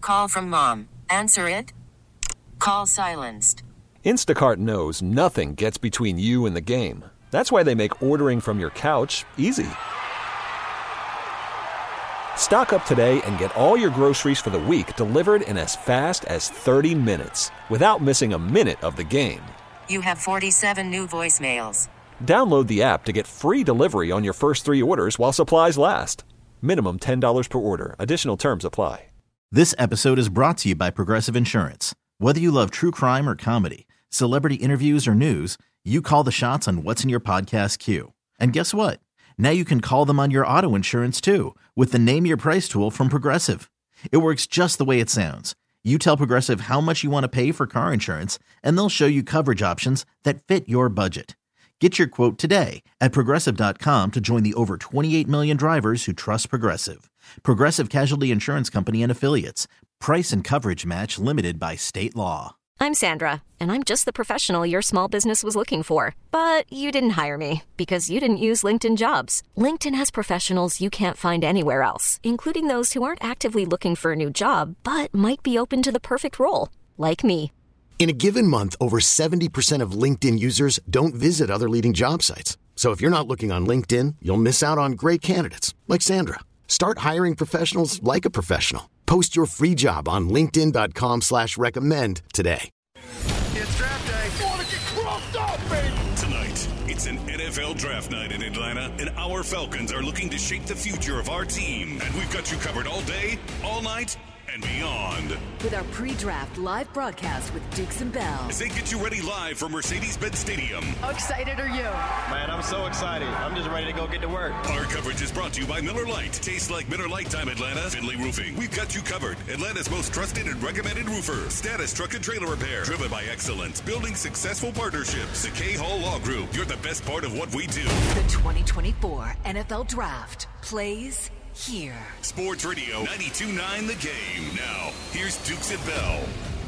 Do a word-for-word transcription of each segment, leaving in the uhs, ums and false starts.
Call from mom. Answer it. Call silenced. Instacart knows nothing gets between you and the game. That's why they make ordering from your couch easy. Stock up today and get all your groceries for the week delivered in as fast as thirty minutes without missing a minute of the game. You have forty-seven new voicemails. Download the app to get free delivery on your first three orders while supplies last. Minimum ten dollars per order. Additional terms apply. This episode is brought to you by Progressive Insurance. Whether you love true crime or comedy, celebrity interviews or news, you call the shots on what's in your podcast queue. And guess what? Now you can call them on your auto insurance too with the Name Your Price tool from Progressive. It works just the way it sounds. You tell Progressive how much you want to pay for car insurance, and they'll show you coverage options that fit your budget. Get your quote today at Progressive dot com to join the over twenty-eight million drivers who trust Progressive. Progressive Casualty Insurance Company and Affiliates. Price and coverage match limited by state law. I'm Sandra, and I'm just the professional your small business was looking for. But you didn't hire me because you didn't use LinkedIn Jobs. LinkedIn has professionals you can't find anywhere else, including those who aren't actively looking for a new job, but might be open to the perfect role, like me. In a given month, over seventy percent of LinkedIn users don't visit other leading job sites. So if you're not looking on LinkedIn, you'll miss out on great candidates like Sandra. Start hiring professionals like a professional. Post your free job on linkedin dot com slash recommend today. It's draft day. Want to get crossed up, baby. Tonight, it's an N F L draft night in Atlanta, and our Falcons are looking to shape the future of our team. And we've got you covered all day, all night, and beyond. With our pre-draft live broadcast with Dukes and Bell. As they get you ready live from Mercedes-Benz Stadium. How excited are you? Man, I'm so excited. I'm just ready to go get to work. Our coverage is brought to you by Miller Lite. Tastes like Miller Lite time, Atlanta. Finley Roofing. We've got you covered. Atlanta's most trusted and recommended roofer. Status Truck and Trailer Repair. Driven by excellence. Building successful partnerships. The K-Hall Law Group. You're the best part of what we do. The twenty twenty-four N F L Draft plays here. Sports Radio ninety-two point nine The Game. Now, here's Dukes and Bell.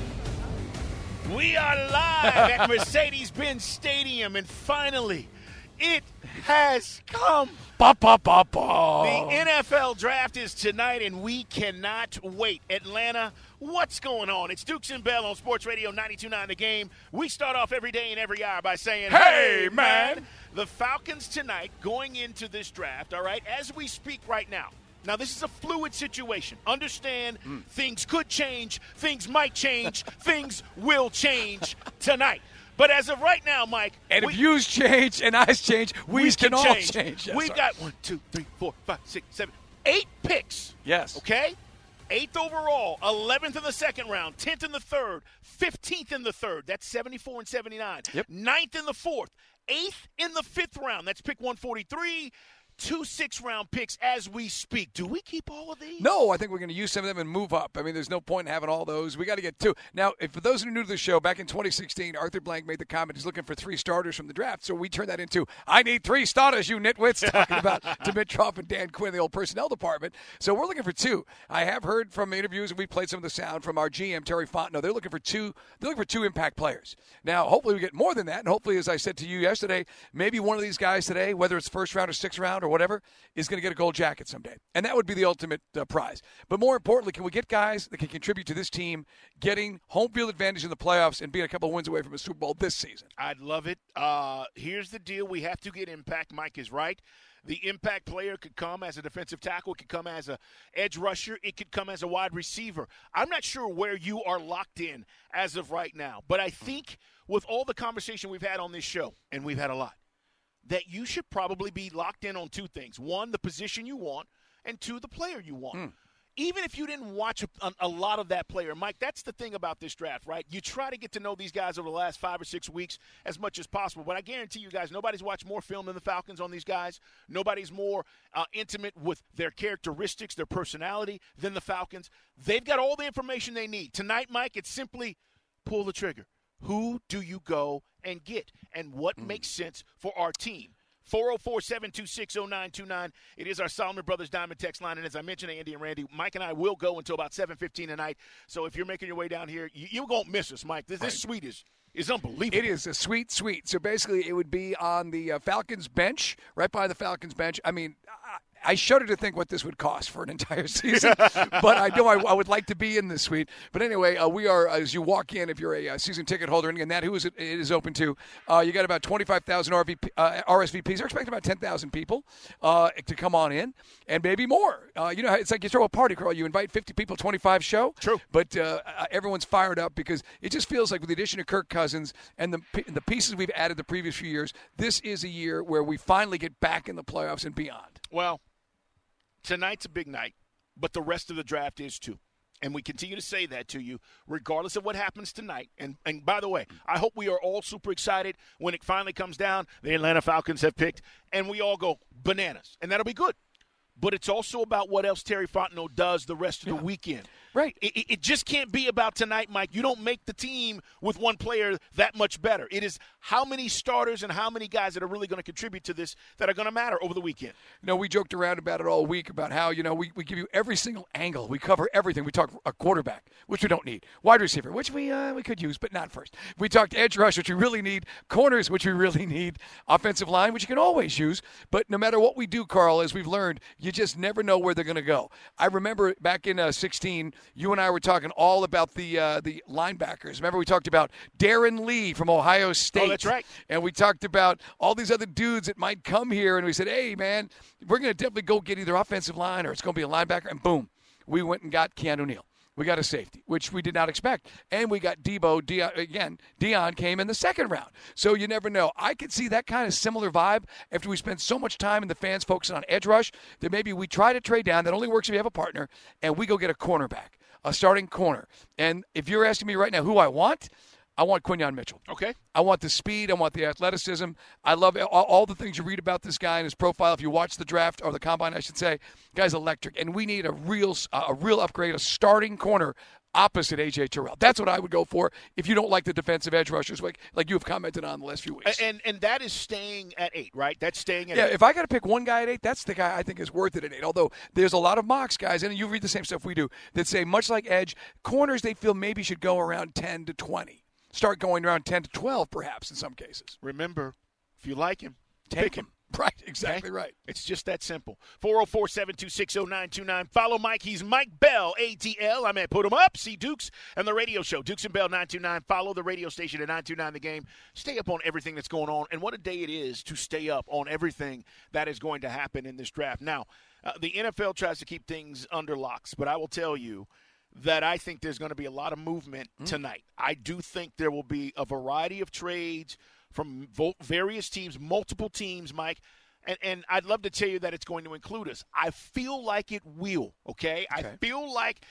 We are live at Mercedes-Benz Stadium, and finally, it has come. Ba, ba, ba, ba. The N F L Draft is tonight, and we cannot wait. Atlanta, what's going on? It's Dukes and Bell on Sports Radio ninety-two point nine The Game. We start off every day and every hour by saying, hey, man. The Falcons tonight going into this draft, all right, as we speak right now. Now, this is a fluid situation. Understand, mm. things could change, things might change, things will change tonight. But as of right now, Mike. And we, if views change and eyes change, we, we can, can all change. change. Yes, We've sorry. got one, two, three, four, five, six, seven, eight picks. Yes. Okay? Eighth overall, eleventh in the second round, tenth in the third, fifteenth in the third. That's seventy-four and seventy-nine. Yep. Ninth in the fourth, eighth in the fifth round. That's pick one forty-three. Two six-round picks as we speak. Do we keep all of these? No, I think we're going to use some of them and move up. I mean, there's no point in having all those. We got to get two. Now, if, for those who are new to the show, back in twenty sixteen, Arthur Blank made the comment he's looking for three starters from the draft. So we turned that into, I need three starters, you nitwits, talking about Dimitroff and Dan Quinn, the old personnel department. So we're looking for two. I have heard from interviews, and we played some of the sound from our G M, Terry Fontenot. They're looking for two. They're looking for two impact players. Now, hopefully we get more than that, and hopefully, as I said to you yesterday, maybe one of these guys today, whether it's first round or sixth round or whatever, is going to get a gold jacket someday. And that would be the ultimate uh, prize. But more importantly, can we get guys that can contribute to this team getting home field advantage in the playoffs and being a couple of wins away from a Super Bowl this season? I'd love it. Uh, here's the deal. We have to get impact. Mike is right. The impact player could come as a defensive tackle. It could come as a edge rusher. It could come as a wide receiver. I'm not sure where you are locked in as of right now. But I think with all the conversation we've had on this show, and we've had a lot, that you should probably be locked in on two things. One, the position you want, and two, the player you want. Mm. Even if you didn't watch a, a lot of that player, Mike, that's the thing about this draft, right? You try to get to know these guys over the last five or six weeks as much as possible. But I guarantee you guys, nobody's watched more film than the Falcons on these guys. Nobody's more uh, intimate with their characteristics, their personality than the Falcons. They've got all the information they need. Tonight, Mike, it's simply pull the trigger. Who do you go and get, and what mm. makes sense for our team? four oh four, seven two six, oh nine two nine. It is our Solomon Brothers Diamond text line. And as I mentioned, Andy and Randy, Mike and I will go until about seven fifteen tonight. So if you're making your way down here, you, you won't miss us, Mike. This, this suite is, is unbelievable. It is a sweet suite. So basically it would be on the uh, Falcons bench, right by the Falcons bench. I mean, uh, I shudder to think what this would cost for an entire season, but I know I, I would like to be in this suite. But anyway, uh, we are, as you walk in, if you're a, a season ticket holder, and again, that who is it, it is open to, uh, you got about twenty-five thousand R V P, uh, R S V Ps. They're expecting about ten thousand people uh, to come on in, and maybe more. Uh, you know, it's like you throw a party, Carl. You invite fifty people, twenty-five show. True. But uh, everyone's fired up because it just feels like with the addition of Kirk Cousins and the, the pieces we've added the previous few years, this is a year where we finally get back in the playoffs and beyond. Well, tonight's a big night, but the rest of the draft is too. And we continue to say that to you, regardless of what happens tonight. And and by the way, I hope we are all super excited when it finally comes down. The Atlanta Falcons have picked, and we all go bananas. And that'll be good. But it's also about what else Terry Fontenot does the rest of yeah. the weekend. Right. It, it just can't be about tonight, Mike. You don't make the team with one player that much better. It is how many starters and how many guys that are really going to contribute to this that are going to matter over the weekend. You know, we joked around about it all week about how, you know, we, we give you every single angle. We cover everything. We talk a quarterback, which we don't need. Wide receiver, which we uh, we could use, but not first. We talked edge rush, which we really need. Corners, which we really need. Offensive line, which you can always use. But no matter what we do, Carl, as we've learned, you just never know where they're going to go. I remember back in uh, sixteen, you and I were talking all about the uh, the linebackers. Remember we talked about Darren Lee from Ohio State. Oh, that's right. And we talked about all these other dudes that might come here, and we said, hey, man, we're going to definitely go get either offensive line or it's going to be a linebacker, and boom, we went and got Keanu Neal. We got a safety, which we did not expect. And we got Debo. Dion, again, Dion came in the second round. So you never know. I could see that kind of similar vibe after we spend so much time in the fans focusing on edge rush that maybe we try to trade down. That only works if you have a partner, and we go get a cornerback, a starting corner. And if you're asking me right now who I want, I want Quinyon Mitchell. Okay. I want the speed. I want the athleticism. I love all, all the things you read about this guy and his profile. If you watch the draft or the combine, I should say, guy's electric. And we need a real, uh, a real upgrade, a starting corner opposite A J Terrell. That's what I would go for if you don't like the defensive edge rushers, like like you have commented on the last few weeks. And and that is staying at eight, right? That's staying at yeah, eight. If I got to pick one guy at eight, that's the guy I think is worth it at eight. Although there's a lot of mocks, guys, and you read the same stuff we do, that say much like edge, corners they feel maybe should go around ten to twenty. Start going around ten to twelve, perhaps, in some cases. Remember, if you like him, take pick him. him. Right, exactly okay? right. It's just that simple. four oh four, seven two six, oh nine two nine. Follow Mike. He's Mike Bell, A T L. I'm at Put 'em Up. See Dukes and the radio show. Dukes and Bell, nine two nine. Follow the radio station at nine two nine The Game. Stay up on everything that's going on. And what a day it is to stay up on everything that is going to happen in this draft. Now, uh, the N F L tries to keep things under locks, but I will tell you that I think there's going to be a lot of movement mm. tonight. I do think there will be a variety of trades from vo- various teams, multiple teams, Mike. And, and I'd love to tell you that it's going to include us. I feel like it will, okay? okay? I feel like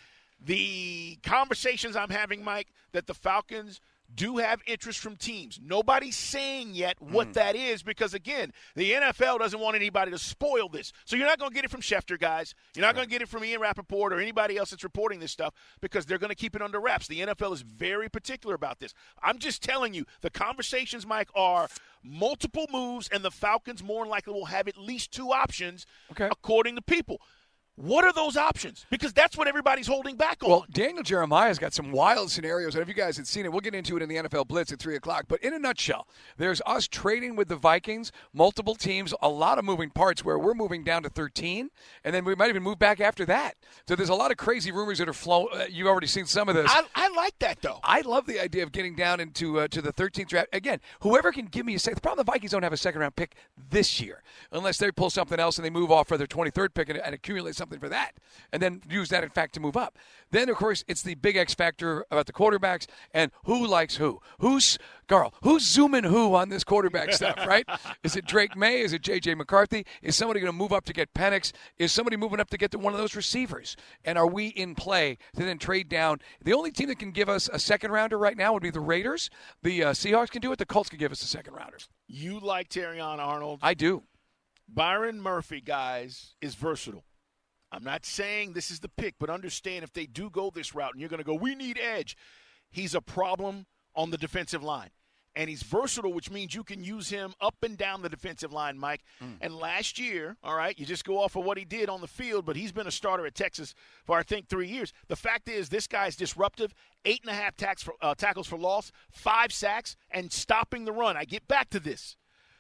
the conversations I'm having, Mike, that the Falcons do have interest from teams. Nobody's saying yet what mm. that is because, again, the N F L doesn't want anybody to spoil this. So you're not going to get it from Schefter, guys. You're not right. going to get it from Ian Rappaport or anybody else that's reporting this stuff because they're going to keep it under wraps. The N F L is very particular about this. I'm just telling you, the conversations, Mike, are multiple moves, and the Falcons more than likely will have at least two options okay. according to people. What are those options? Because that's what everybody's holding back on. Well, Daniel Jeremiah's got some wild scenarios. And if you guys had seen it, we'll get into it in the N F L Blitz at three o'clock. But in a nutshell, there's us trading with the Vikings, multiple teams, a lot of moving parts where we're moving down to thirteen, and then we might even move back after that. So there's a lot of crazy rumors that are flowing. Uh, you've already seen some of this. I, I like that, though. I love the idea of getting down into uh, to the thirteenth draft. Again, whoever can give me a second. The problem, the Vikings don't have a second-round pick this year unless they pull something else and they move off for their twenty-third pick and, and accumulate something for that. And then use that, in fact, to move up. Then, of course, it's the big X factor about the quarterbacks and who likes who. Who's, Carl, who's zooming who on this quarterback stuff, right? Is it Drake May? Is it J J McCarthy? Is somebody going to move up to get Penix? Is somebody moving up to get to one of those receivers? And are we in play to then trade down? The only team that can give us a second-rounder right now would be the Raiders. The uh, Seahawks can do it. The Colts can give us a second-rounder. You like Terrion Arnold. I do. Byron Murphy, guys, is versatile. I'm not saying this is the pick, but understand if they do go this route and you're going to go, we need edge, he's a problem on the defensive line. And he's versatile, which means you can use him up and down the defensive line, Mike. Mm. And last year, all right, you just go off of what he did on the field, but he's been a starter at Texas for, I think, three years. The fact is this guy's disruptive, eight and a half tacks for, uh, tackles for loss, five sacks, and stopping the run. I get back to this.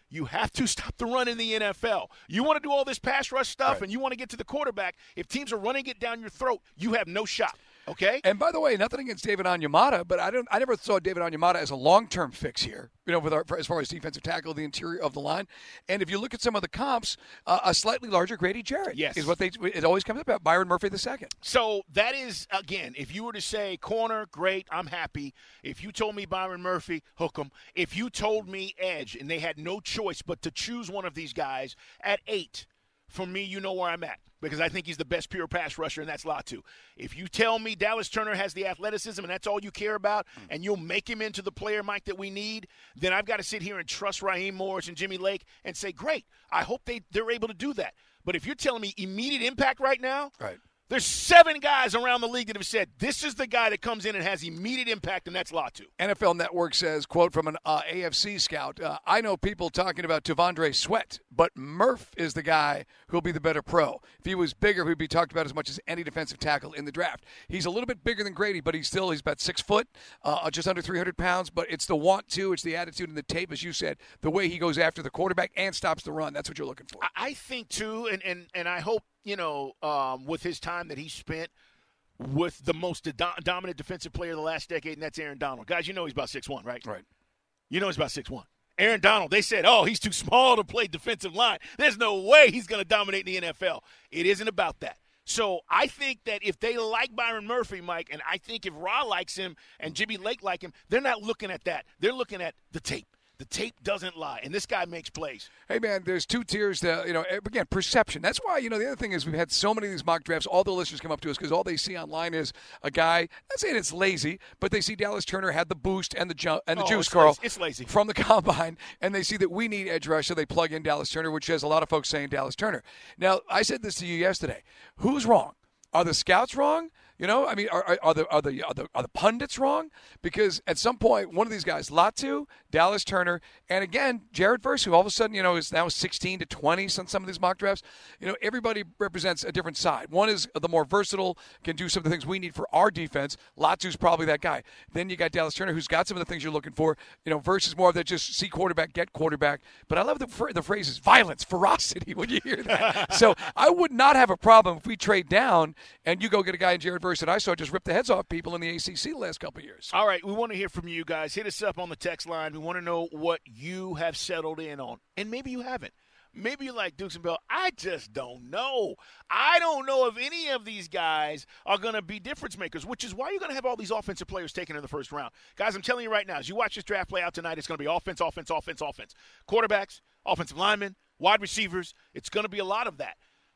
You have to stop the run in the N F L. You want to do all this pass rush stuff, right, and you want to get to the quarterback. If teams are running it down your throat, you have no shot. Okay. And by the way, nothing against David Onyemata, but I don't. I never saw David Onyemata as a long-term fix here. You know, with our, as far as defensive tackle, the interior of the line. And if you look at some of the comps, uh, a slightly larger Grady Jarrett, yes, is what they. It always comes up about Byron Murphy the second. So that is, again, if you were to say corner, great, I'm happy. If you told me Byron Murphy, hook 'em. If you told me edge, and they had no choice but to choose one of these guys at eight, for me, you know where I'm at. Because I think he's the best pure pass rusher, and that's Latu. If you tell me Dallas Turner has the athleticism and that's all you care about, and you'll make him into the player, Mike, that we need, then I've got to sit here and trust Raheem Morris and Jimmy Lake and say, great, I hope they, they're able to do that. But if you're telling me immediate impact right now, right, there's seven guys around the league that have said, this is the guy that comes in and has immediate impact, and that's Latu. N F L Network says, quote from an uh, A F C scout, uh, I know people talking about Tavondre Sweat, but Murph is the guy who'll be the better pro. If he was bigger, he'd be talked about as much as any defensive tackle in the draft. He's a little bit bigger than Grady, but he's still, he's about six foot, uh, just under three hundred pounds, but it's the want to, it's the attitude and the tape, as you said, the way he goes after the quarterback and stops the run. That's what you're looking for. I think, too, and, and, and I hope, you know, um, with his time that he spent with the most do- dominant defensive player of the last decade, and that's Aaron Donald. Guys, you know he's about six one, right? Right. You know he's about six one. Aaron Donald, they said, oh, he's too small to play defensive line. There's no way he's going to dominate in the N F L. It isn't about that. So I think that if they like Byron Murphy, Mike, and I think if Ra likes him and Jimmy Lake like him, they're not looking at that. They're looking at the tape. The tape doesn't lie, and this guy makes plays. Hey, man, there's two tiers to, you know, again, perception. That's why, you know, the other thing is we've had so many of these mock drafts, all the listeners come up to us because all they see online is a guy, not saying it's lazy, but they see Dallas Turner had the boost and the ju- and the oh, juice, it's Carl. Lazy. It's lazy. From the combine, and they see that we need edge rush, so they plug in Dallas Turner, which has a lot of folks saying Dallas Turner. Now, I said this to you yesterday. Who's wrong? Are the scouts wrong? You know, I mean, are, are, are, the, are, the, are, the, are the pundits wrong? Because at some point, one of these guys, Latu, Dallas Turner, and again, Jared Verse, who all of a sudden, you know, is now sixteen to twenty on some of these mock drafts. You know, everybody represents a different side. One is the more versatile, can do some of the things we need for our defense. Latu's probably that guy. Then you got Dallas Turner, who's got some of the things you're looking for. You know, Verse is more of that just see quarterback, get quarterback. But I love the, the phrases violence, ferocity when you hear that. So I would not have a problem if we trade down and you go get a guy in Jared Verse that I saw just rip the heads off people in the A C C the last couple of years. All right, we want to hear from you guys. Hit us up on the text line. We want to know what you have settled in on. And maybe you haven't. Maybe you're like Dukes and Bell, I just don't know. I don't know if any of these guys are going to be difference makers, which is why you're going to have all these offensive players taken in the first round. Guys, I'm telling you right now, as you watch this draft play out tonight, it's going to be offense, offense, offense, offense. Quarterbacks, offensive linemen, wide receivers. It's going to be a lot of that.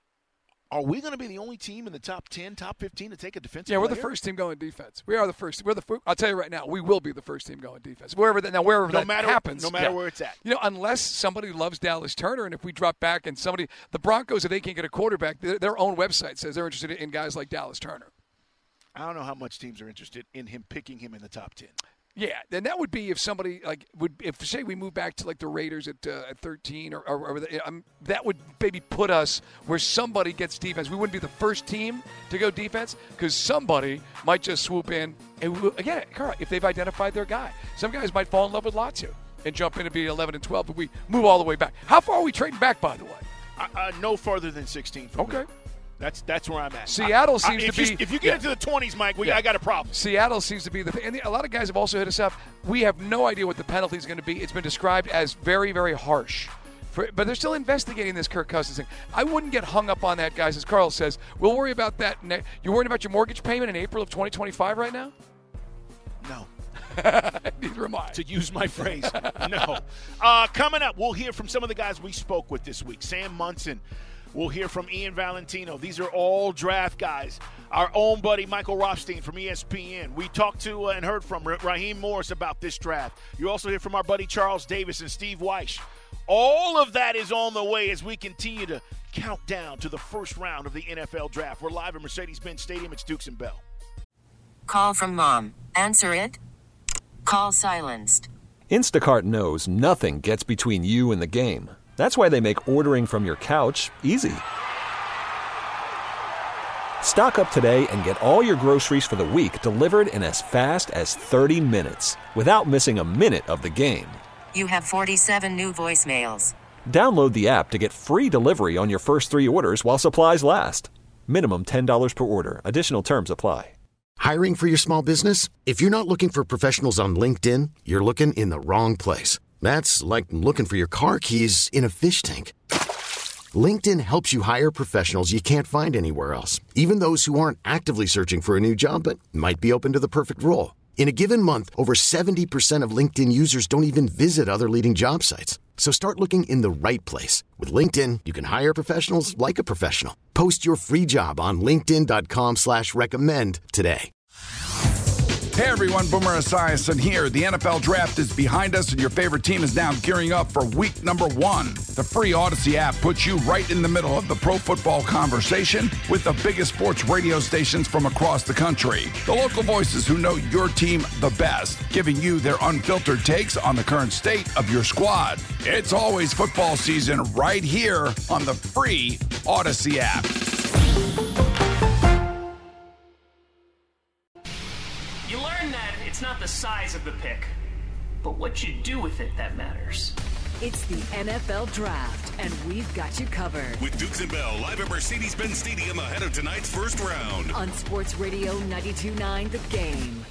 Are we going to be the only team in the top ten, top fifteen to take a defensive Yeah, we're player? the first team going defense. We are the first. We're the. Fir- I'll tell you right now, we will be the first team going defense. Wherever that now, wherever no that matter, happens, no matter yeah. where it's at. You know, unless somebody loves Dallas Turner, and if we drop back and somebody, the Broncos, if they can't get a quarterback, their, their own website says they're interested in guys like Dallas Turner. I don't know how much teams are interested in him picking him in the top ten. Yeah, and that would be if somebody like would if say we move back to like the Raiders at uh, at thirteen or, or, or um, that would maybe put us where somebody gets defense. We wouldn't be the first team to go defense because somebody might just swoop in and we, again, Carl, if they've identified their guy, some guys might fall in love with Latu and jump in and be eleven and twelve, but we move all the way back. How far are we trading back, by the way? Uh, uh, no further than sixteen. Okay. Me. That's that's where I'm at. Seattle I, seems I, to you, be. If you get yeah. into the twenties, Mike, we, yeah. I got a problem. Seattle seems to be the. And the, a lot of guys have also hit us up. We have no idea what the penalty is going to be. It's been described as very, very harsh. For, but they're still investigating this Kirk Cousins thing. I wouldn't get hung up on that, guys. As Carl says, we'll worry about that. Ne- You're worried about your mortgage payment in April of twenty twenty-five right now? No. Neither am I. To use my phrase, no. Uh, coming up, we'll hear from some of the guys we spoke with this week. Sam Munson. We'll hear from Ian Valentino. These are all draft guys. Our own buddy Michael Rothstein from E S P N. We talked to uh, and heard from Raheem Morris about this draft. You also hear from our buddy Charles Davis and Steve Weish. All of that is on the way as we continue to count down to the first round of the N F L draft. We're live at Mercedes-Benz Stadium. It's Dukes and Bell. Call from mom. Answer it. Call silenced. Instacart knows nothing gets between you and the game. That's why they make ordering from your couch easy. Stock up today and get all your groceries for the week delivered in as fast as thirty minutes without missing a minute of the game. You have forty-seven new voicemails. Download the app to get free delivery on your first three orders while supplies last. Minimum ten dollars per order. Additional terms apply. Hiring for your small business? If you're not looking for professionals on LinkedIn, you're looking in the wrong place. That's like looking for your car keys in a fish tank. LinkedIn helps you hire professionals you can't find anywhere else, even those who aren't actively searching for a new job but might be open to the perfect role. In a given month, over seventy percent of LinkedIn users don't even visit other leading job sites. So start looking in the right place. With LinkedIn, you can hire professionals like a professional. Post your free job on linkedin.com slash recommend today. Hey everyone, Boomer Esiason here. The N F L Draft is behind us and your favorite team is now gearing up for week number one. The free Odyssey app puts you right in the middle of the pro football conversation with the biggest sports radio stations from across the country. The local voices who know your team the best, giving you their unfiltered takes on the current state of your squad. It's always football season right here on the free Odyssey app. You learn that it's not the size of the pick, but what you do with it that matters. It's the N F L Draft, and we've got you covered. With Dukes and Bell, live at Mercedes-Benz Stadium ahead of tonight's first round. On Sports Radio ninety-two point nine The Game.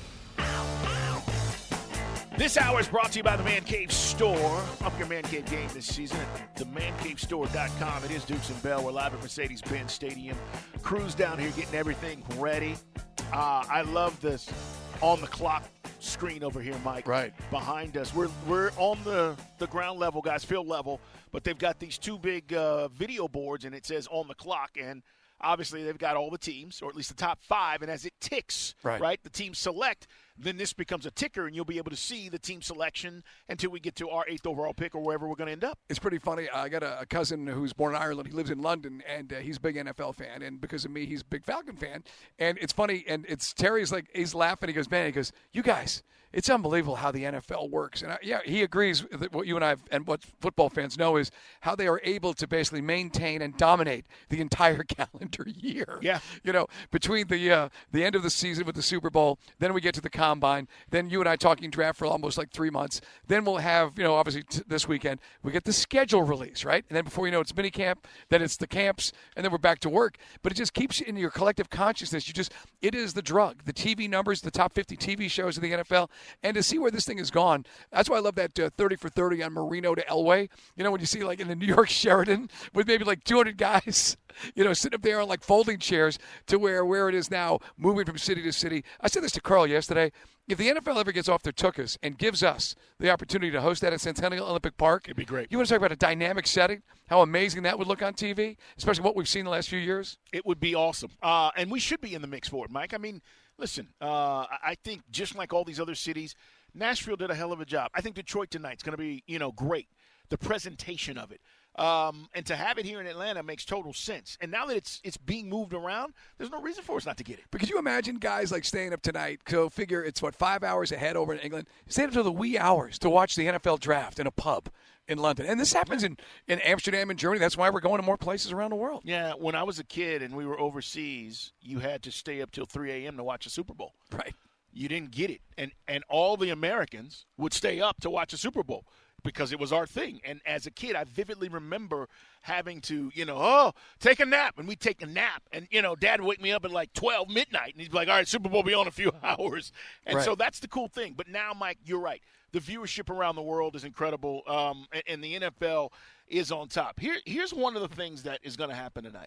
This hour is brought to you by the Man Cave Store. Up your Man Cave game this season at the man cave store dot com. It is Dukes and Bell. We're live at Mercedes-Benz Stadium. Crew's down here getting everything ready. Uh, I love this on-the-clock screen over here, Mike. Right. Behind us. We're we're on the, the ground level, guys, field level, but they've got these two big uh, video boards, and it says on the clock, and obviously they've got all the teams, or at least the top five, and as it ticks, right, right the teams select, then this becomes a ticker, and you'll be able to see the team selection until we get to our eighth overall pick or wherever we're going to end up. It's pretty funny. I got a, a cousin who's born in Ireland. He lives in London, and uh, he's a big N F L fan. And because of me, he's a big Falcon fan. And it's funny, and it's Terry's like, he's laughing. He goes, man, he goes, you guys, it's unbelievable how the N F L works. And I, yeah, he agrees with what you and I have, and what football fans know is how they are able to basically maintain and dominate the entire calendar year. Yeah. You know, between the uh, the end of the season with the Super Bowl, then we get to the Combine, then you and I talking draft for almost like three months. Then we'll have, you know, obviously t- this weekend, we get the schedule release, right? And then before you know it, it's mini camp, then it's the camps, and then we're back to work. But it just keeps you in your collective consciousness. You just, it is the drug. The T V numbers, the top fifty T V shows of the N F L, and to see where this thing has gone. That's why I love that uh, thirty for thirty on Marino to Elway. You know, when you see like in the New York Sheraton with maybe like two hundred guys, you know, sitting up there on like folding chairs to where, where it is now, moving from city to city. I said this to Carl yesterday. If the N F L ever gets off their tuchus and gives us the opportunity to host that at Centennial Olympic Park, it'd be great. You want to talk about a dynamic setting? How amazing that would look on T V, especially what we've seen the last few years? It would be awesome. Uh, and we should be in the mix for it, Mike. I mean, listen, uh, I think just like all these other cities, Nashville did a hell of a job. I think Detroit tonight's going to be, you know, great. The presentation of it. Um, and to have it here in Atlanta makes total sense. And now that it's it's being moved around, there's no reason for us not to get it. But could you imagine guys like staying up tonight? So figure it's, what, five hours ahead over in England. Staying up till the wee hours to watch the N F L draft in a pub in London. And this happens in, in Amsterdam and Germany. That's why we're going to more places around the world. Yeah, when I was a kid and we were overseas, you had to stay up till three a.m. to watch a Super Bowl. Right. You didn't get it. And, and all the Americans would stay up to watch a Super Bowl, because it was our thing. And as a kid, I vividly remember having to, you know, oh, take a nap. And we'd take a nap. And, you know, Dad would wake me up at like twelve midnight. And he'd be like, all right, Super Bowl will be on in a few hours. And right. so that's the cool thing. But now, Mike, you're right. The viewership around the world is incredible. Um, and, and the N F L is on top. Here, here's one of the things that is going to happen tonight.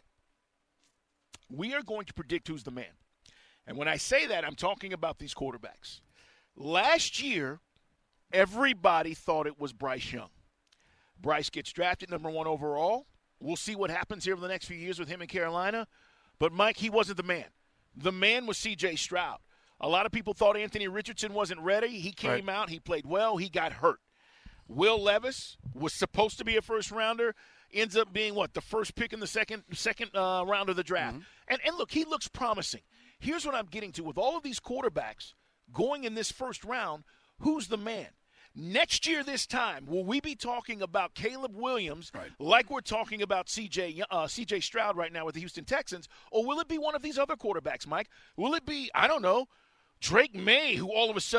We are going to predict who's the man. And when I say that, I'm talking about these quarterbacks. Last year, everybody thought it was Bryce Young. Bryce gets drafted number one overall. We'll see what happens here over the next few years with him in Carolina. But, Mike, he wasn't the man. The man was C J Stroud. A lot of people thought Anthony Richardson wasn't ready. He came right. out. He played well. He got hurt. Will Levis was supposed to be a first-rounder. Ends up being, what, the first pick in the second second uh, round of the draft. Mm-hmm. And, and, look, he looks promising. Here's what I'm getting to. With all of these quarterbacks going in this first round, who's the man? Next year this time, will we be talking about Caleb Williams right. like we're talking about C J uh, C J Stroud right now with the Houston Texans, or will it be one of these other quarterbacks, Mike? Will it be, I don't know, Drake May, who all of a sudden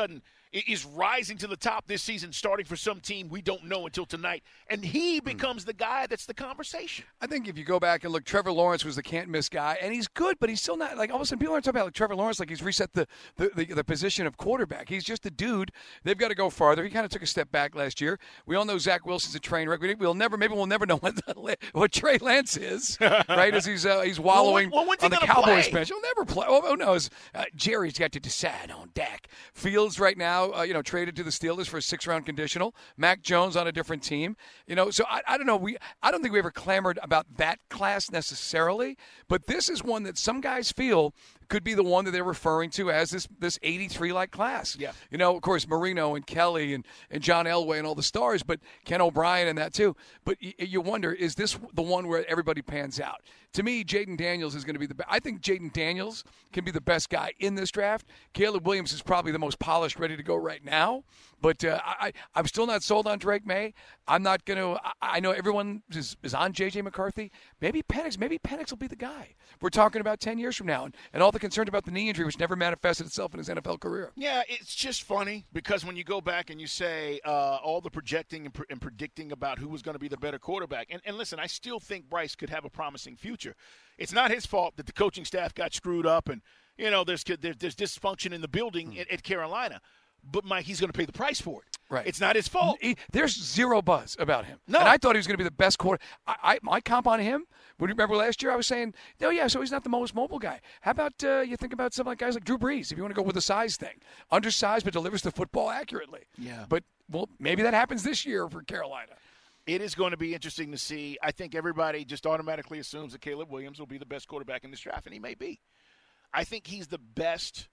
is rising to the top this season, starting for some team we don't know until tonight, and he becomes the guy that's the conversation. I think if you go back and look, Trevor Lawrence was the can't-miss guy, and he's good, but he's still not – like all of a sudden people aren't talking about like Trevor Lawrence like he's reset the, the, the, the position of quarterback. He's just a dude. They've got to go farther. He kind of took a step back last year. We all know Zach Wilson's a train wreck. We'll never – maybe we'll never know what, what Trey Lance is, right, as he's uh, he's wallowing well, when, on the he Cowboys play? bench. He'll never play. Oh, who knows? Uh, Jerry's got to decide on Dak. Fields right now, uh, you know, traded to the Steelers for a six-round conditional. Mac Jones on a different team. You know, so I, I don't know. We I don't think we ever clamored about that class necessarily, but this is one that some guys feel could be the one that they're referring to as this this eighty-three-like class. Yeah. You know, of course, Marino and Kelly and, and John Elway and all the stars, but Ken O'Brien and that too. But y- you wonder, is this the one where everybody pans out? To me, Jaden Daniels is going to be the best. I think Jaden Daniels can be the best guy in this draft. Caleb Williams is probably the most polished, ready to go right now. But uh, I, I'm still not sold on Drake May. I'm not going to – I know everyone is, is on J J McCarthy. Maybe Penix, maybe Penix will be the guy. We're talking about ten years from now. And, and all the concern about the knee injury, which never manifested itself in his N F L career. Yeah, it's just funny because when you go back and you say uh, all the projecting and, pre- and predicting about who was going to be the better quarterback, and, and listen, I still think Bryce could have a promising future. It's not his fault that the coaching staff got screwed up and, you know, there's there's, there's dysfunction in the building mm. at, at Carolina. But, Mike, he's going to pay the price for it. Right. It's not his fault. He, there's zero buzz about him. No. And I thought he was going to be the best quarter. I, I, my comp on him, would you remember last year I was saying, no, yeah, so he's not the most mobile guy. How about uh, you think about some like guys like Drew Brees, if you want to go with the size thing. Undersized but delivers the football accurately. Yeah. But, well, maybe that happens this year for Carolina. It is going to be interesting to see. I think everybody just automatically assumes that Caleb Williams will be the best quarterback in this draft, and he may be. I think he's the best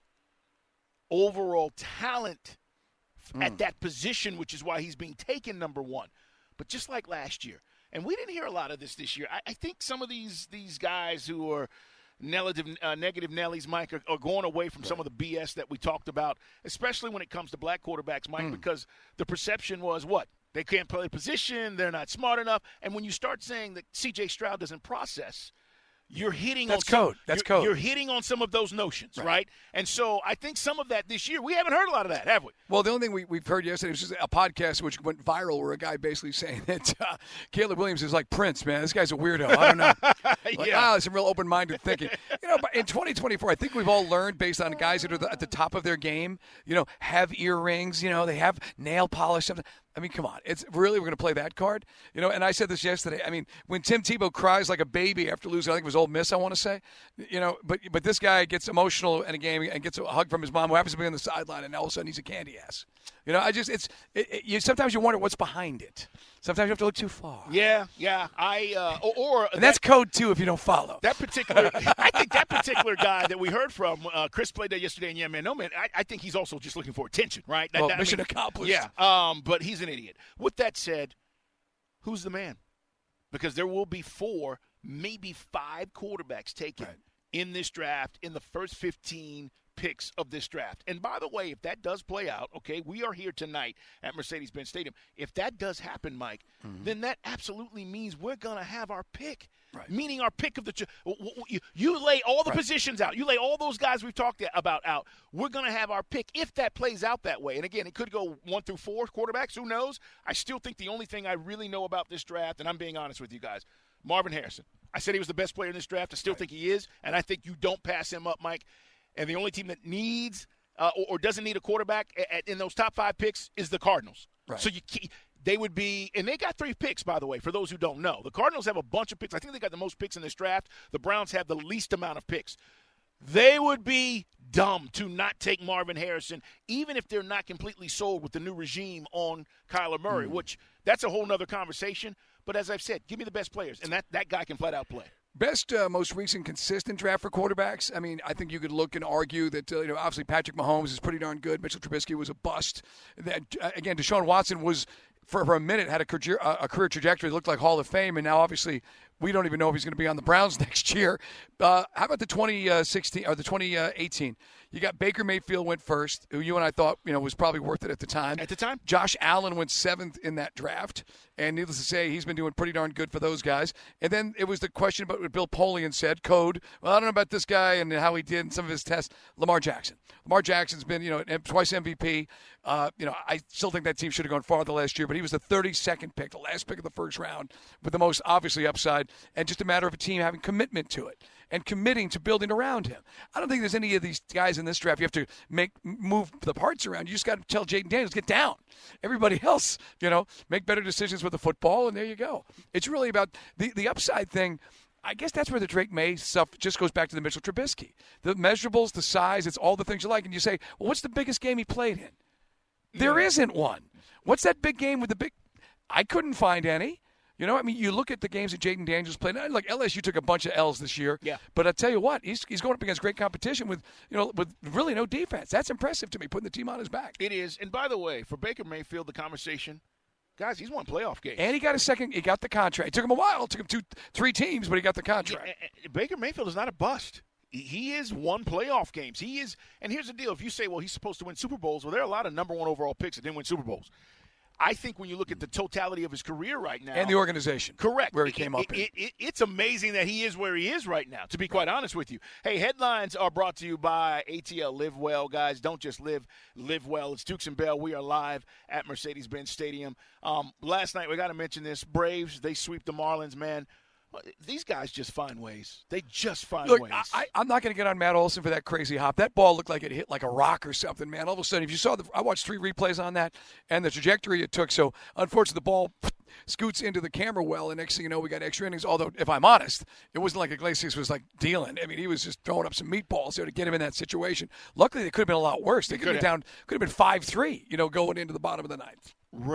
overall talent at mm. that position, which is why he's being taken number one. But just like last year, and we didn't hear a lot of this this year, I, I think some of these these guys who are negative, uh, negative Nellies, Mike, are, are going away from right. some of the B S that we talked about, especially when it comes to black quarterbacks, Mike, mm. because the perception was what? They can't play position, they're not smart enough. And when you start saying that C J Stroud doesn't process, you're hitting That's on code. Some, That's you're, code. You're hitting on some of those notions, right. right? And so I think some of that this year, we haven't heard a lot of that, have we? Well, the only thing we, we've heard yesterday was just a podcast which went viral where a guy basically saying that uh, Caleb Williams is like Prince, man. This guy's a weirdo. I don't know. Like, yeah. ah, some real open-minded thinking. You know, but in twenty twenty-four, I think we've all learned based on guys that are at the top of their game, you know, have earrings, you know, they have nail polish, something. I mean, come on. It's really, we're going to play that card? You know, and I said this yesterday. I mean, when Tim Tebow cries like a baby after losing, I think it was Ole Miss, I want to say, you know, but but this guy gets emotional in a game and gets a hug from his mom who happens to be on the sideline, and all of a sudden he's a candy ass. You know, I just, it's, it, it, you sometimes you wonder what's behind it. Sometimes you have to look too far. Yeah, yeah. I, uh, or, or and that, that's code, too, if you don't follow. That particular, I think that particular guy that we heard from, uh, Chris played there yesterday, and yeah, man, no, man, I, I think he's also just looking for attention, right? That, well, that, mission I mean, accomplished. Yeah, um, but he's an idiot. With that said, who's the man? Because there will be four, maybe five quarterbacks taken right. in this draft in the first fifteen picks of this draft. And by the way, if that does play out, okay, we are here tonight at Mercedes-Benz Stadium. If that does happen, Mike, mm-hmm. then that absolutely means we're going to have our pick. Right. Meaning our pick of the you, you lay all the right. positions out. You lay all those guys we've talked about out. We're going to have our pick if that plays out that way. And, again, it could go one through four quarterbacks. Who knows? I still think the only thing I really know about this draft, and I'm being honest with you guys, Marvin Harrison. I said he was the best player in this draft. I still right. think he is, and I think you don't pass him up, Mike. And the only team that needs uh, or, or doesn't need a quarterback at, at, in those top five picks is the Cardinals. Right. So you they would be – and they got three picks, by the way, for those who don't know. The Cardinals have a bunch of picks. I think they got the most picks in this draft. The Browns have the least amount of picks. They would be dumb to not take Marvin Harrison, even if they're not completely sold with the new regime on Kyler Murray, mm. which that's a whole nother conversation. But as I've said, give me the best players, and that, that guy can flat out play. Best, uh, most recent consistent draft for quarterbacks. I mean, I think you could look and argue that, uh, you know, obviously Patrick Mahomes is pretty darn good. Mitchell Trubisky was a bust. That uh, again, Deshaun Watson was for, for a minute had a career, a career trajectory that looked like Hall of Fame, and now obviously we don't even know if he's going to be on the Browns next year. Uh, how about the twenty sixteen or the twenty eighteen? You got Baker Mayfield went first, who you and I thought you know was probably worth it at the time. At the time, Josh Allen went seventh in that draft, and needless to say, he's been doing pretty darn good for those guys. And then it was the question about what Bill Polian said, code. Well, I don't know about this guy and how he did in some of his tests. Lamar Jackson. Lamar Jackson's been you know twice M V P. Uh, you know, I still think that team should have gone farther last year, but he was the thirty-second pick, the last pick of the first round, with the most obviously upside, and just a matter of a team having commitment to it and committing to building around him. I don't think there's any of these guys in this draft you have to make move the parts around. You just got to tell Jayden Daniels, get down. Everybody else, you know, make better decisions with the football, and there you go. It's really about the, the upside thing. I guess that's where the Drake May stuff just goes back to the Mitchell Trubisky. The measurables, the size, it's all the things you like. And you say, well, what's the biggest game he played in? There yeah. isn't one. What's that big game with the big – I couldn't find any. You know, I mean, you look at the games that Jayden Daniels played. Like L S U took a bunch of L's this year. Yeah. But I tell you what, he's he's going up against great competition with you know with really no defense. That's impressive to me, putting the team on his back. It is. And by the way, for Baker Mayfield, the conversation, guys, he's won playoff games. And he got a second. He got the contract. It took him a while. It took him two, three teams, but he got the contract. Yeah, Baker Mayfield is not a bust. He is won playoff games. He is. And here's the deal: if you say, well, he's supposed to win Super Bowls, well, there are a lot of number one overall picks that didn't win Super Bowls. I think when you look at the totality of his career right now. And the organization. Correct. Where he came it, up it, in. It, it, it's amazing that he is where he is right now, to be quite honest with you. Hey, headlines are brought to you by A T L Live Well, guys. Don't just live, live well. It's Dukes and Bell. We are live at Mercedes-Benz Stadium. Um, last night, we got to mention this. Braves, they sweep the Marlins, man. These guys just find ways. They just find Look, ways. I, I'm not going to get on Matt Olson for that crazy hop. That ball looked like it hit like a rock or something, man. All of a sudden, if you saw the – I watched three replays on that and the trajectory it took. So, unfortunately, the ball scoots into the camera well, and next thing you know, we got extra innings. Although, if I'm honest, it wasn't like Iglesias was, like, dealing. I mean, he was just throwing up some meatballs there to get him in that situation. Luckily, it could have been a lot worse. They could have been down – could have been five three, you know, going into the bottom of the ninth.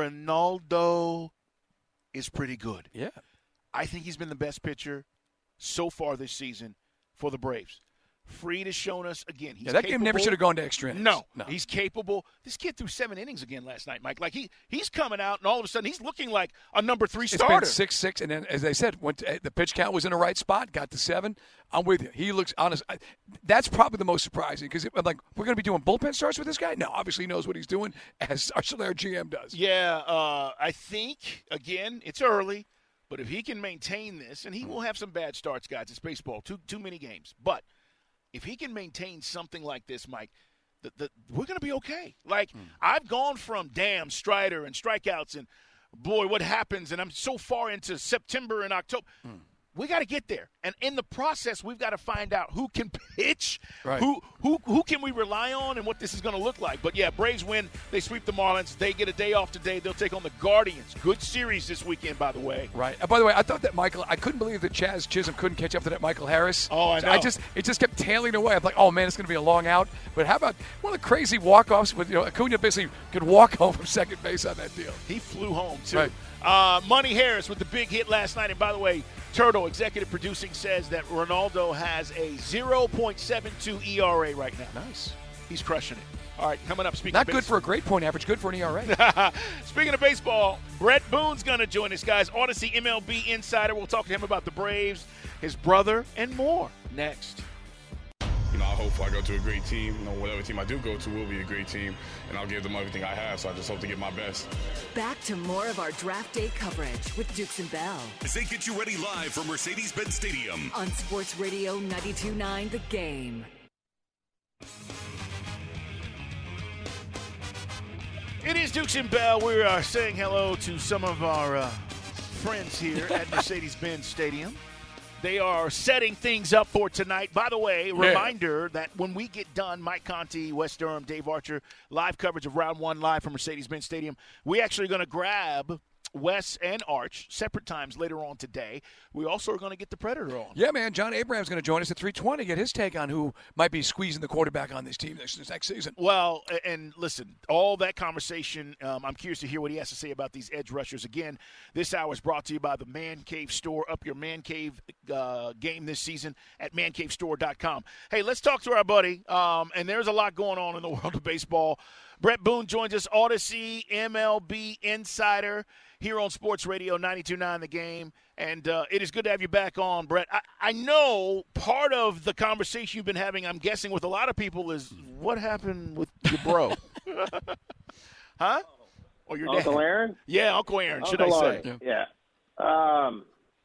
Ronaldo is pretty good. Yeah. I think he's been the best pitcher so far this season for the Braves. Fried has shown us again. He's yeah, that capable. game never should have gone to extra innings. No, no, he's capable. This kid threw seven innings again last night, Mike. Like he, he's coming out, and all of a sudden he's looking like a number three it's starter. It's been six six, and then as I said, went to, the pitch count was in the right spot. Got to seven. I'm with you. He looks honest. I, that's probably the most surprising because I'm like, we're going to be doing bullpen starts with this guy. No, obviously he knows what he's doing, as our Soler G M does. Yeah, uh, I think again it's early. But if he can maintain this, and he will have some bad starts, guys. It's baseball, too too many games. But if he can maintain something like this, Mike, the, the, we're going to be okay. Like, mm. I've gone from, damn, Strider and strikeouts and, boy, what happens, and I'm so far into September and October. Mm. We got to get there. And in the process, we've got to find out who can pitch, right. who who who can we rely on, and what this is going to look like. But, yeah, Braves win. They sweep the Marlins. They get a day off today. They'll take on the Guardians. Good series this weekend, by the way. Right. Uh, by the way, I thought that Michael – I couldn't believe that Chaz Chisholm couldn't catch up to that Michael Harris. Oh, I know. I just It just kept tailing away. I'm like, oh, man, it's going to be a long out. But how about one of the crazy walk-offs with, you know, Acuna basically could walk home from second base on that deal. He flew home, too. Right. Uh, Money Harris with the big hit last night. And, by the way, Turtle, executive producing, says that Ronaldo has a zero point seven two E R A right now. Nice. He's crushing it. All right, coming up, speaking Not of good for a great point average, good for an E R A. Speaking of baseball, Brett Boone's going to join us, guys. Odyssey M L B Insider. We'll talk to him about the Braves, his brother, and more next. You know, I hope I go to a great team. You know, whatever team I do go to will be a great team, and I'll give them everything I have, so I just hope to get my best. Back to more of our draft day coverage with Dukes and Bell. As they get you ready live from Mercedes-Benz Stadium. On Sports Radio ninety-two point nine The Game. It is Dukes and Bell. We are saying hello to some of our uh, friends here at Mercedes-Benz Stadium. They are setting things up for tonight. By the way, yeah. reminder that when we get done, Mike Conti, Wes Durham, Dave Archer, live coverage of Round One live from Mercedes-Benz Stadium, we actually going to grab Wes and Arch separate times later on today. We also are going to get the Predator on. Yeah, man. John Abraham's going to join us at three twenty, get his take on who might be squeezing the quarterback on this team this next season. Well, and listen, all that conversation, um, I'm curious to hear what he has to say about these edge rushers. Again, this hour is brought to you by the Man Cave Store. Up your Man Cave uh, game this season at man cave store dot com. Hey, let's talk to our buddy. Um, and there's a lot going on in the world of baseball. Brett Boone joins us, Odyssey M L B insider here on Sports Radio ninety-two point nine The Game. And uh, it is good to have you back on, Brett. I, I know part of the conversation you've been having, I'm guessing, with a lot of people is what happened with your bro? Huh? Or your Uncle dad? Aaron? Yeah, Uncle Aaron, Uncle should I say. Aaron. Yeah. Um,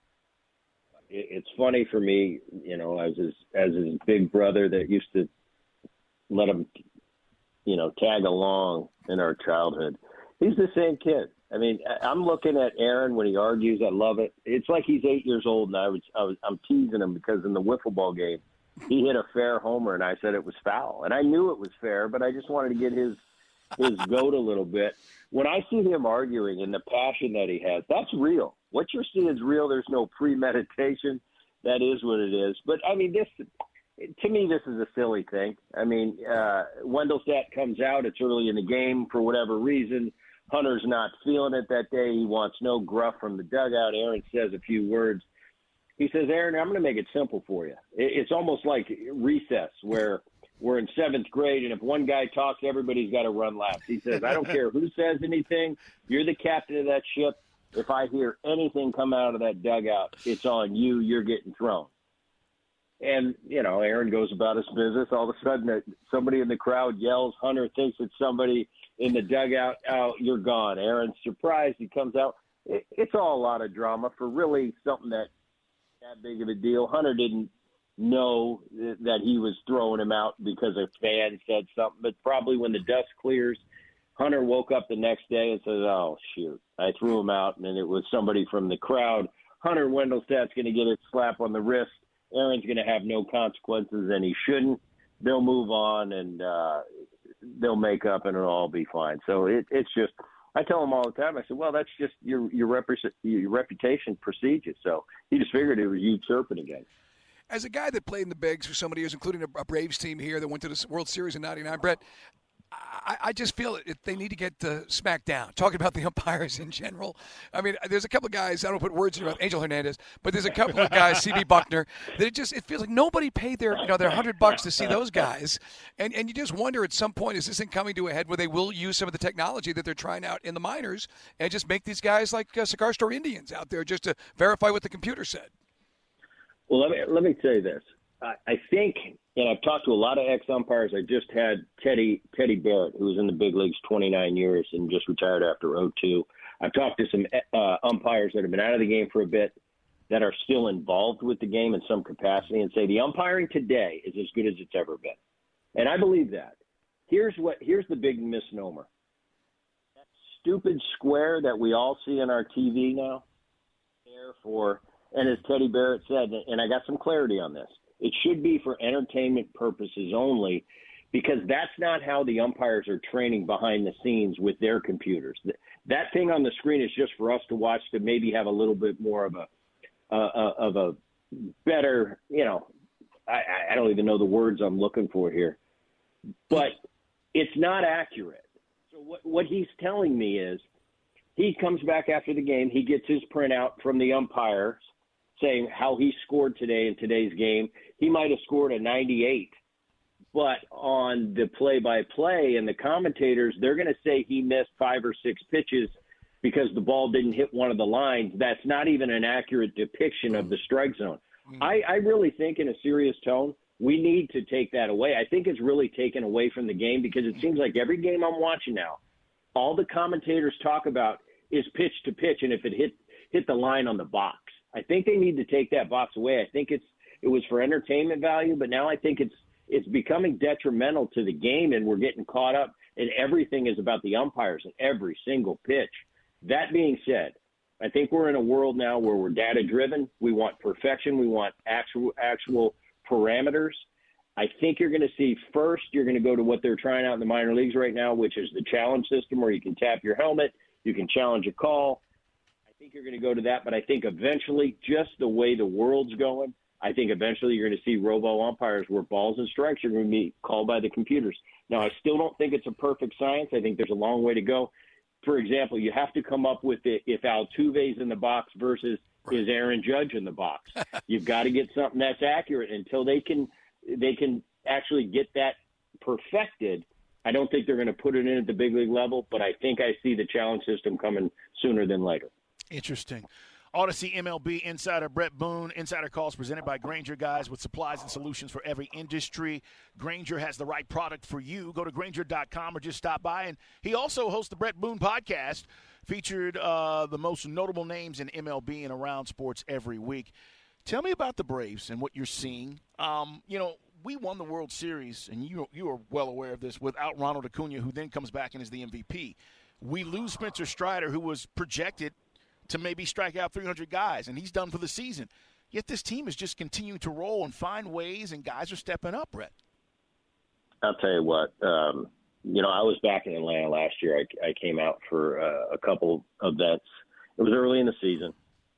it, it's funny for me, you know, as his, as his big brother that used to let him, you know, tag along in our childhood. He's the same kid. I mean, I'm looking at Aaron when he argues. I love it. It's like he's eight years old, and I was, I was, I'm teasing him because in the wiffle ball game, he hit a fair homer, and I said it was foul, and I knew it was fair, but I just wanted to get his his goat a little bit. When I see him arguing and the passion that he has, that's real. What you're seeing is real. There's no premeditation. That is what it is. But I mean, this to me, this is a silly thing. I mean, uh, Wendelstedt comes out. It's early in the game for whatever reason. Hunter's not feeling it that day. He wants no gruff from the dugout. Aaron says a few words. He says, Aaron, I'm going to make it simple for you. It's almost like recess where we're in seventh grade, and if one guy talks, everybody's got to run laps. He says, I don't care who says anything. You're the captain of that ship. If I hear anything come out of that dugout, it's on you. You're getting thrown. And, you know, Aaron goes about his business. All of a sudden, somebody in the crowd yells. Hunter thinks it's somebody in the dugout. Out, you're gone. Aaron's surprised. He comes out. It's all a lot of drama for really something that that big of a deal. Hunter didn't know that he was throwing him out because a fan said something. But probably when the dust clears, Hunter woke up the next day and says, oh, shoot, I threw him out, and it was somebody from the crowd. Hunter Wendelstedt's going to get a slap on the wrist. Aaron's going to have no consequences, and he shouldn't. They'll move on, and uh, they'll make up, and it'll all be fine. So it, it's just – I tell him all the time, I said, well, that's just your your, repre- your reputation precedes you. So he just figured it was you chirping again. As a guy that played in the bigs for so many years, including a, a Braves team here that went to the World Series in ninety-nine, Brett, I, I just feel it, they need to get uh, smacked down. Talking about the umpires in general. I mean, there's a couple of guys, I don't put words in your mouth, Angel Hernandez, but there's a couple of guys, C B Buckner, that it just it feels like nobody paid their you know their hundred bucks to see those guys, and and you just wonder at some point, is this thing coming to a head where they will use some of the technology that they're trying out in the minors and just make these guys like uh, cigar store Indians out there just to verify what the computer said? Well, let me let me say this. I, I think. And I've talked to a lot of ex-umpires. I just had Teddy Teddy Barrett, who was in the big leagues twenty-nine years and just retired after oh two. I've talked to some uh, umpires that have been out of the game for a bit that are still involved with the game in some capacity and say the umpiring today is as good as it's ever been. And I believe that. Here's what. Here's the big misnomer. That stupid square that we all see on our T V now, therefore, and as Teddy Barrett said, and I got some clarity on this, it should be for entertainment purposes only, because that's not how the umpires are training behind the scenes with their computers. That thing on the screen is just for us to watch to maybe have a little bit more of a uh, of a better, you know, I, I don't even know the words I'm looking for here, but it's not accurate. So what, what he's telling me is he comes back after the game, he gets his printout from the umpires saying how he scored today in today's game. He might have scored a ninety-eight, but on the play-by-play and the commentators, they're going to say he missed five or six pitches because the ball didn't hit one of the lines. That's not even an accurate depiction of the strike zone. Mm-hmm. I, I really think in a serious tone, we need to take that away. I think it's really taken away from the game because it seems like every game I'm watching now, all the commentators talk about is pitch to pitch and if it hit hit the line on the box. I think they need to take that box away. I think it's it was for entertainment value, but now I think it's it's becoming detrimental to the game, and we're getting caught up, and everything is about the umpires and every single pitch. That being said, I think we're in a world now where we're data-driven. We want perfection. We want actual actual parameters. I think you're going to see first you're going to go to what they're trying out in the minor leagues right now, which is the challenge system where you can tap your helmet, you can challenge a call. I think you're going to go to that, but I think eventually, just the way the world's going, I think eventually you're going to see robo-umpires where balls and strikes are going to be called by the computers. Now, I still don't think it's a perfect science. I think there's a long way to go. For example, you have to come up with it if Altuve's in the box versus is Aaron Judge in the box. You've got to get something that's accurate until they can they can actually get that perfected. I don't think they're going to put it in at the big league level, but I think I see the challenge system coming sooner than later. Interesting. Odyssey M L B insider Brett Boone. Insider calls presented by Grainger, guys, with supplies and solutions for every industry. Grainger has the right product for you. Go to Grainger dot com or just stop by. And he also hosts the Brett Boone podcast, featured uh, the most notable names in M L B and around sports every week. Tell me about the Braves and what you're seeing. Um, you know, we won the World Series, and you you are well aware of this, without Ronald Acuna, who then comes back and is the M V P. We lose Spencer Strider, who was projected to maybe strike out three hundred guys, and he's done for the season. Yet this team is just continuing to roll and find ways, and guys are stepping up, Brett. I'll tell you what, um, you know, I was back in Atlanta last year. I, I came out for uh, a couple events. It was early in the season,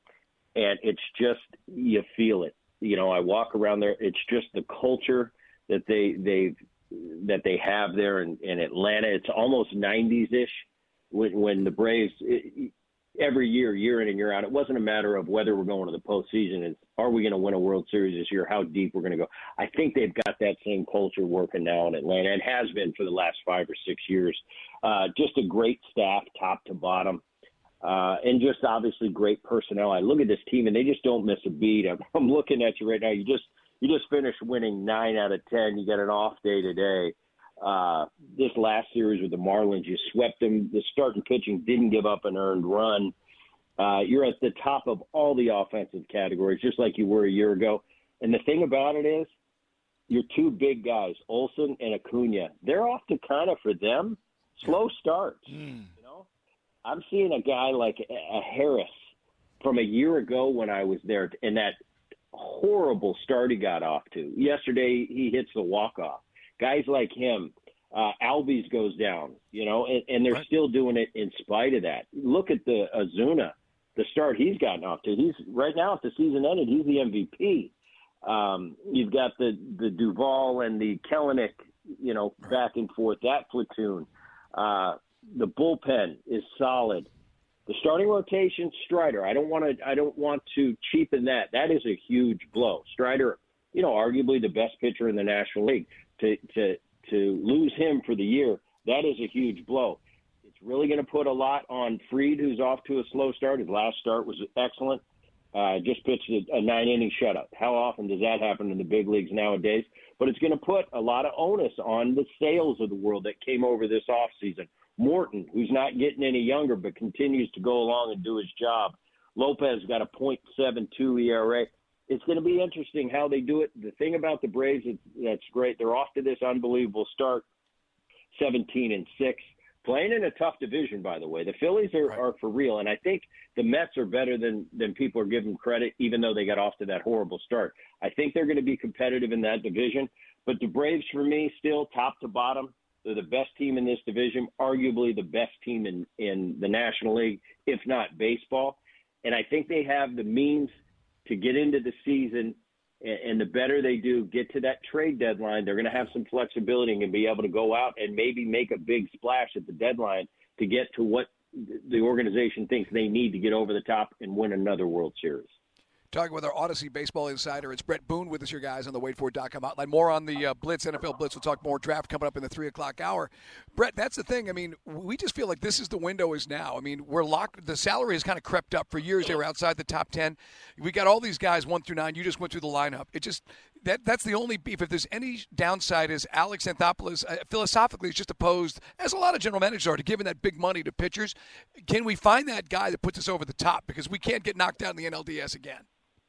and it's just, you feel it. You know, I walk around there. It's just the culture that they they've that they have there in, in Atlanta. It's almost nineties-ish when, when the Braves it, – every year, year in and year out, it wasn't a matter of whether we're going to the postseason. It's, are we going to win a World Series this year? How deep we're going to go? I think they've got that same culture working now in Atlanta. It has been for the last five or six years. Uh, just a great staff, top to bottom, uh, and just obviously great personnel. I look at this team, and they just don't miss a beat. I'm, I'm looking at you right now. You just you just finished winning nine out of ten. You got an off day today. Uh, this last series with the Marlins, you swept them. The starting pitching didn't give up an earned run. Uh, you're at the top of all the offensive categories, just like you were a year ago. And the thing about it is, your two big guys, Olsen and Acuna, they're off to kind of, for them, slow starts. Mm. You know, I'm seeing a guy like a Harris from a year ago when I was there, and that horrible start he got off to. Yesterday, he hits the walk-off. Guys like him, uh, Albies goes down, you know, and, and they're right. still doing it in spite of that. Look at the Ozuna, the start he's gotten off to. He's right now, if the season ended, he's the M V P. Um, you've got the, the Duvall and the Kellenic, you know, right. back and forth, that platoon. Uh, the bullpen is solid. The starting rotation, Strider. I don't want to. I don't want to cheapen that. That is a huge blow. Strider, you know, arguably the best pitcher in the National League. To, to to lose him for the year, that is a huge blow. It's really going to put a lot on Fried, who's off to a slow start. His last start was excellent. Uh, just pitched a, a nine-inning shutout. How often does that happen in the big leagues nowadays? But it's going to put a lot of onus on the Sales of the world that came over this offseason. Morton, who's not getting any younger but continues to go along and do his job. Lopez got a point seven two E R A. It's going to be interesting how they do it. The thing about the Braves is that's great. They're off to this unbelievable start, seventeen and six, playing in a tough division, by the way. The Phillies are, right. are for real, and I think the Mets are better than, than people are giving credit, even though they got off to that horrible start. I think they're going to be competitive in that division. But the Braves, for me, still top to bottom, they're the best team in this division, arguably the best team in, in the National League, if not baseball. And I think they have the means to get into the season, and the better they do get to that trade deadline, they're going to have some flexibility and be able to go out and maybe make a big splash at the deadline to get to what the organization thinks they need to get over the top and win another World Series. Talking with our Odyssey Baseball Insider, it's Brett Boone with us here, guys, on the Wait For It dot com hotline. More on the uh, Blitz, N F L Blitz. We'll talk more draft coming up in the three o'clock hour. Brett, that's the thing. I mean, we just feel like this is the window is now. I mean, we're locked. The salary has kind of crept up. For years, they were outside the top ten. We got all these guys, one through nine. You just went through the lineup. It just that that's the only beef. If there's any downside is Alex Anthopoulos, uh, philosophically, is just opposed, as a lot of general managers are, to giving that big money to pitchers. Can we find that guy that puts us over the top? Because we can't get knocked out in the N L D S again.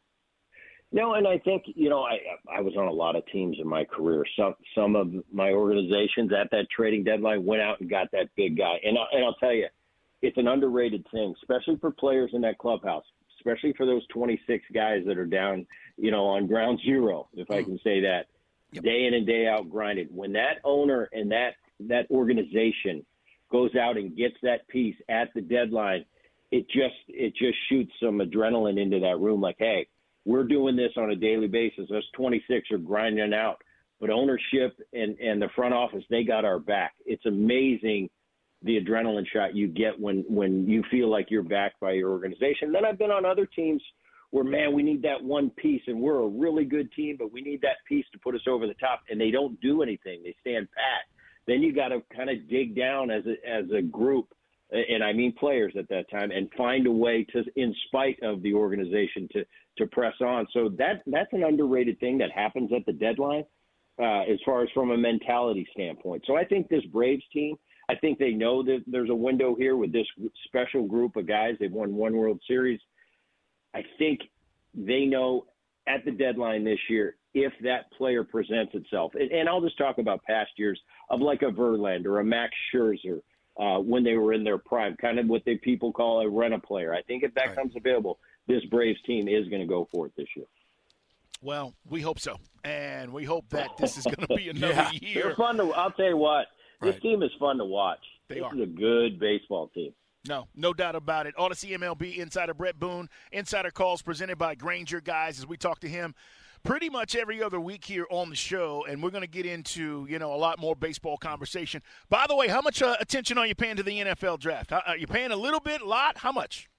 No, and I think, you know, I I was on a lot of teams in my career. Some some of my organizations at that trading deadline went out and got that big guy. And, I, and I'll tell you, it's an underrated thing, especially for players in that clubhouse, especially for those twenty-six guys that are down, you know, on ground zero, if I can say that, yep. day in and day out grinded. When that owner and that that organization goes out and gets that piece at the deadline, it just it just shoots some adrenaline into that room like, hey, we're doing this on a daily basis. Us twenty-six are grinding out. But ownership and, and the front office, they got our back. It's amazing the adrenaline shot you get when, when you feel like you're backed by your organization. Then I've been on other teams where, man, we need that one piece, and we're a really good team, but we need that piece to put us over the top, and they don't do anything. They stand pat. then you got to kind of dig down as a, as a group, and I mean players at that time, and find a way to, in spite of the organization, to to press on. So that that's an underrated thing that happens at the deadline, uh, as far as from a mentality standpoint. So I think this Braves team, I think they know that there's a window here with this special group of guys. They've won one World Series. I think they know at the deadline this year if that player presents itself. And, and I'll just talk about past years of like a Verlander or a Max Scherzer uh, when they were in their prime, kind of what they people call a rent-a-player. I think if that right. comes available, this Braves team is going to go for it this year. Well, we hope so. And we hope that this is going to be another yeah. year. They're fun to, I'll tell you what. This Right. team is fun to watch. They this are. is a good baseball team. No, no doubt about it. Odyssey M L B insider Brett Boone. Insider calls presented by Granger, guys, as we talk to him pretty much every other week here on the show, and we're going to get into, you know, a lot more baseball conversation. By the way, how much uh, attention are you paying to the N F L draft? Are you paying a little bit, a lot? How much?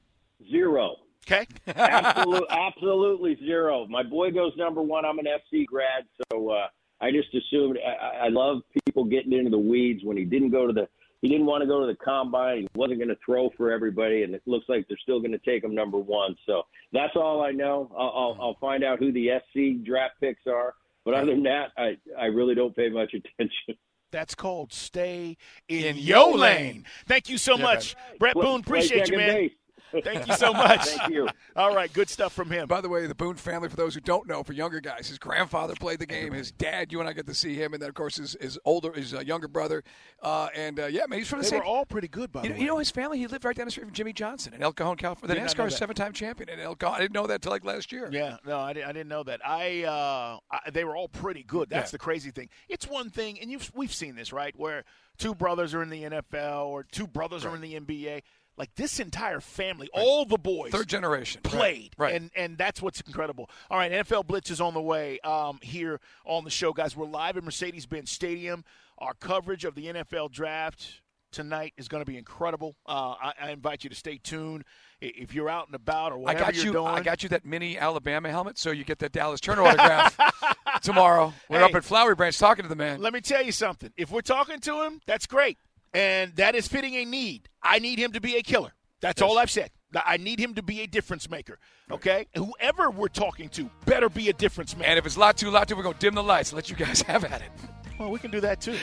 Zero. Okay. Absolute, absolutely zero. My boy goes number one. I'm an F C grad, so uh, I just assumed I, I love people getting into the weeds. When he didn't go to the, he didn't want to go to the combine. He wasn't going to throw for everybody, and it looks like they're still going to take him number one. So that's all I know. I'll, I'll, I'll find out who the S C draft picks are. But other than that, I, I really don't pay much attention. That's called stay in, in your lane. Thank you so yeah, much, man. Brett Boone. Appreciate you, man. Base. Thank you so much. Thank you. All right, good stuff from him. By the way, the Boone family, for those who don't know, for younger guys, his grandfather played the game. His dad, you and I get to see him, and then of course his, his older, his uh, younger brother. Uh, and uh, yeah, man, he's from the they same. They were all pretty good, by you the know, way. You know his family. He lived right down the street from Jimmy Johnson in El Cajon, California. The NASCAR seven-time champion in El Cajon. I didn't know that till like last year. Yeah, no, I, I didn't know that. I, uh, I they were all pretty good. That's yeah. the crazy thing. It's one thing, and you've we've seen this, right, where two brothers are in the N F L or two brothers right. are in the N B A. Like this entire family, right. all the boys, third generation, played, right. Right. and and that's what's incredible. All right, N F L Blitz is on the way um, here on the show, guys. We're live at Mercedes-Benz Stadium. Our coverage of the N F L Draft tonight is going to be incredible. Uh, I, I invite you to stay tuned if you're out and about or whatever I got you're you, doing. I got you that mini Alabama helmet, so you get that Dallas Turner autograph tomorrow. We're hey, up at Flowery Branch talking to the man. Let me tell you something. If we're talking to him, that's great, and that is fitting a need. I need him to be a killer. That's yes. all I've said. I need him to be a difference maker, okay? Right. Whoever we're talking to better be a difference maker. And if it's Latu, Latu, we're going to dim the lights and let you guys have at it. Well, we can do that too.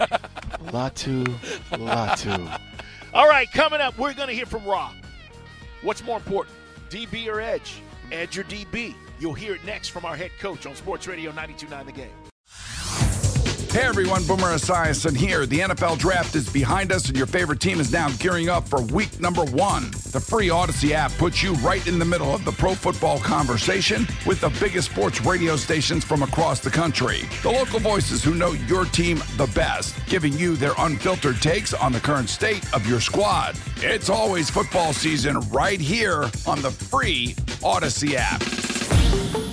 Latu, Latu. All right, coming up, we're going to hear from Rob. What's more important, D B or Edge? Edge or D B? You'll hear it next from our head coach on Sports Radio ninety-two point nine The Game. Hey everyone, Boomer Esiason here. The N F L Draft is behind us and your favorite team is now gearing up for week number one. The free Odyssey app puts you right in the middle of the pro football conversation with the biggest sports radio stations from across the country. The local voices who know your team the best, giving you their unfiltered takes on the current state of your squad. It's always football season right here on the free Odyssey app.